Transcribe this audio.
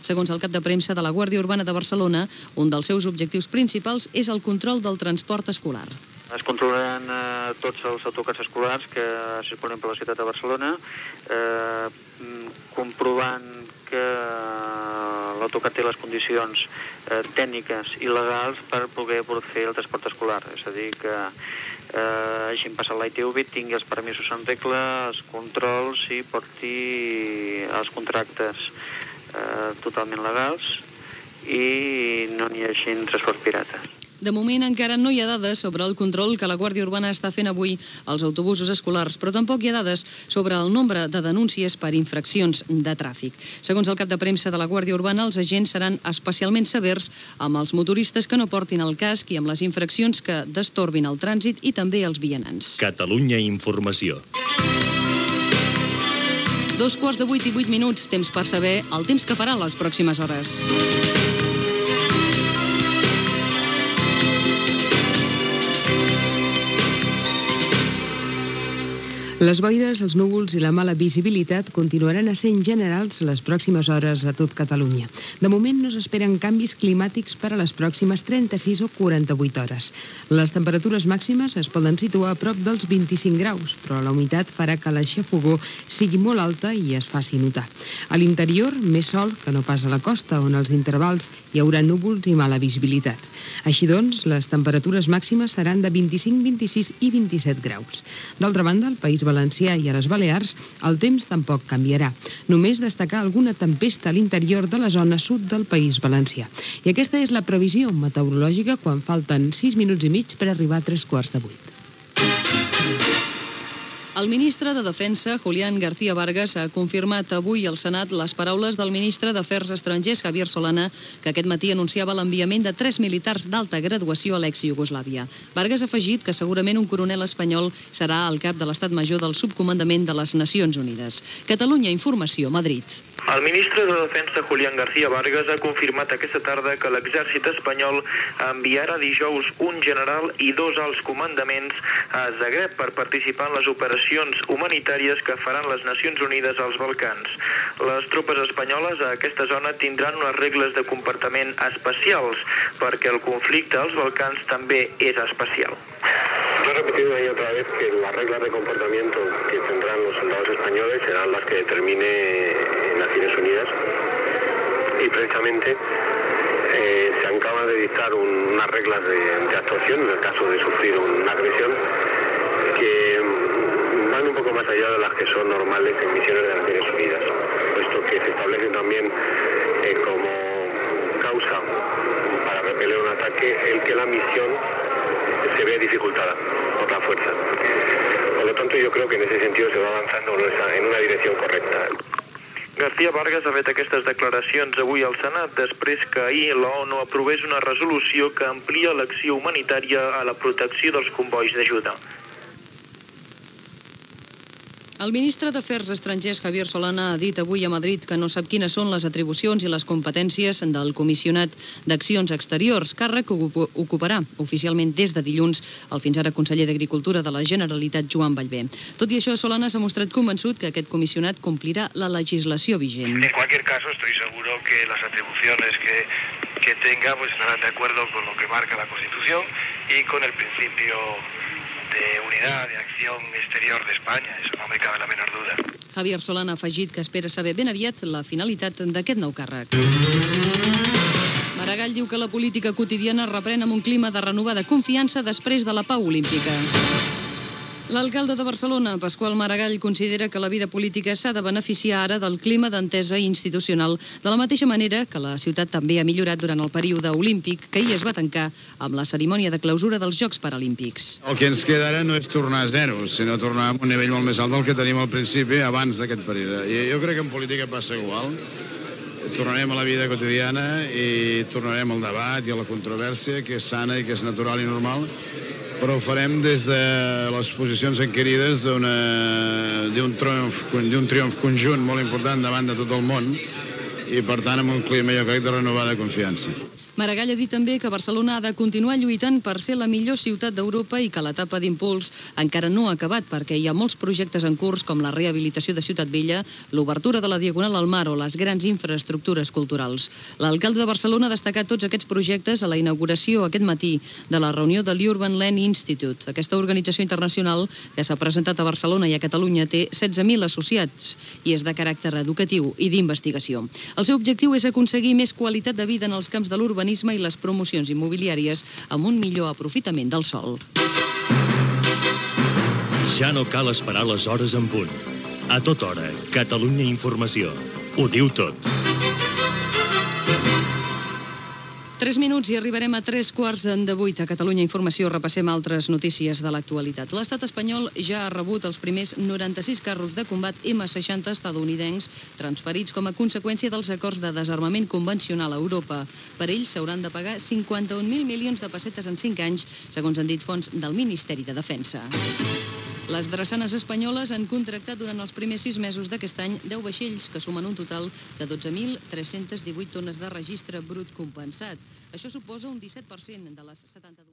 Segons el cap de premsa de la Guàrdia Urbana de Barcelona, un dels seus objectius principals és el control del transport escolar. Es controlaran tots els autocars escolars que circulen per la ciutat de Barcelona, comprovant que l'autocar té les condicions tècniques i legals per poder fer el transport escolar. És a dir, que hagin passat la ITV, tingui els permisos en regla, els controls i porti els contractes totalment legals i no n'hi hagi transport pirata. De moment encara no hi ha dades sobre el control que la Guàrdia Urbana està fent avui als autobusos escolars, però tampoc hi ha dades sobre el nombre de denúncies per infraccions de tràfic. Segons el cap de premsa de la Guàrdia Urbana, els agents seran especialment severs amb els motoristes que no portin el casc i amb les infraccions que destorbin el trànsit i també els vianants. Catalunya Informació. 7:08 temps per saber el temps que farà les pròximes hores. Les boires, els núvols i la mala visibilitat continuaran essent generals les pròximes hores a tot Catalunya. De moment no s'esperen canvis climàtics per a les pròximes 36 o 48 hores. Les temperatures màximes es poden situar a prop dels 25 graus, però la humitat farà que la xafogor sigui molt alta i es faci notar. A l'interior, més sol que no pas a la costa, on als intervals hi haurà núvols i mala visibilitat. Així doncs, les temperatures màximes seran de 25, 26 i 27 graus. D'altra banda, al País Valencià i a les Balears, el temps tampoc canviarà. Només destacar alguna tempesta a l'interior de la zona sud del País Valencià. I aquesta és la previsió meteorològica quan falten 6 minuts i mig per arribar a 7:45. El ministre de Defensa, Julián García Vargas, ha confirmat avui al Senat les paraules del ministre d'Afers Estrangers, Javier Solana, que aquest matí anunciava l'enviament de 3 militars d'alta graduació a l'ex-Iugoslàvia. Vargas ha afegit que segurament un coronel espanyol serà el cap de l'Estat Major del Subcomandament de les Nacions Unides. Catalunya Informació, Madrid. El ministre de Defensa, Julián García Vargas, ha confirmat aquesta tarda que l'exèrcit espanyol enviarà dijous un general i 2 alts comandaments a Zagreb per participar en les operacions humanitàries que faran les Nacions Unides als Balcans. Les tropes espanyoles a aquesta zona tindran unes regles de comportament especials, perquè el conflicte als Balcans també és especial. He repetido una y otra vez que las reglas de comportamiento que tendrán los soldados españoles serán las que determine Naciones Unidas y precisamente se acaba de dictar unas reglas de actuación en el caso de sufrir una agresión que van un poco más allá de las que son normales en misiones de Naciones Unidas, puesto que se establecen también como causa para repeler un ataque el que la misión se ve dificultada por la fuerza. Por lo tanto, yo creo que en ese sentido se va avanzando en una dirección correcta. García Vargas ha fet aquestes declaracions avui al Senat després que ahir l'ONU aprovés una resolució que amplia l'acció humanitària a la protecció dels combois d'ajuda. El ministre d'Afers Estrangers, Javier Solana, ha dit avui a Madrid que no sap quines són les atribucions i les competències del Comissionat d'Accions Exteriors, càrrec que ocuparà oficialment des de dilluns el fins ara conseller d'Agricultura de la Generalitat, Joan Ballbé. Tot i això, Solana s'ha mostrat convençut que aquest comissionat complirà la legislació vigent. En cualquier caso, estoy seguro que las atribuciones que tenga pues estarán de acuerdo con lo que marca la Constitución y con el principio de unidad, de acción exterior de España, eso no me cabe la menor duda. Javier Solana ha afegit que espera saber ben aviat la finalitat d'aquest nou càrrec. Maragall diu que la política quotidiana reprèn amb un clima de renovada confiança després de la pau olímpica. L'alcalde de Barcelona, Pasqual Maragall, considera que la vida política s'ha de beneficiar ara del clima d'entesa institucional, de la mateixa manera que la ciutat també ha millorat durant el període olímpic que ahir es va tancar amb la cerimònia de clausura dels Jocs Paralímpics. El que ens queda ara no és tornar a zero, sinó tornar a un nivell molt més alt del que tenim al principi abans d'aquest període. I jo crec que en política passa igual. Tornarem a la vida quotidiana i tornarem al debat i a la controvèrsia, que és sana i que és natural i normal, però ho farem des de les posicions adquirides d'un triomf conjunt molt important davant de tot el món i, per tant, amb un clima, jo crec, de renovada confiança. Maragall ha dit també que Barcelona ha de continuar lluitant per ser la millor ciutat d'Europa i que l'etapa d'impuls encara no ha acabat perquè hi ha molts projectes en curs com la rehabilitació de Ciutat Vella, l'obertura de la Diagonal al Mar o les grans infraestructures culturals. L'alcalde de Barcelona ha destacat tots aquests projectes a la inauguració aquest matí de la reunió de l'Urban Land Institute. Aquesta organització internacional que s'ha presentat a Barcelona i a Catalunya té 16.000 associats i és de caràcter educatiu i d'investigació. El seu objectiu és aconseguir més qualitat de vida en els camps de l'urbanisme i les promocions immobiliàries amb un millor aprofitament del sòl. Ja no cal esperar les hores en punt. A tota hora, Catalunya Informació. Ho diu tot. 3 minuts i arribarem a 7:45 a Catalunya Informació. Repassem altres notícies de l'actualitat. L'estat espanyol ja ha rebut els primers 96 carros de combat M60 estadounidencs transferits com a conseqüència dels acords de desarmament convencional a Europa. Per ells s'hauran de pagar 51.000 milions de pessetes en 5 anys, segons han dit fonts del Ministeri de Defensa. Les drassanes espanyoles han contractat durant els primers 6 mesos d'aquest any 10 vaixells que sumen un total de 12.318 tones de registre brut compensat. Això suposa un 17% de les 72...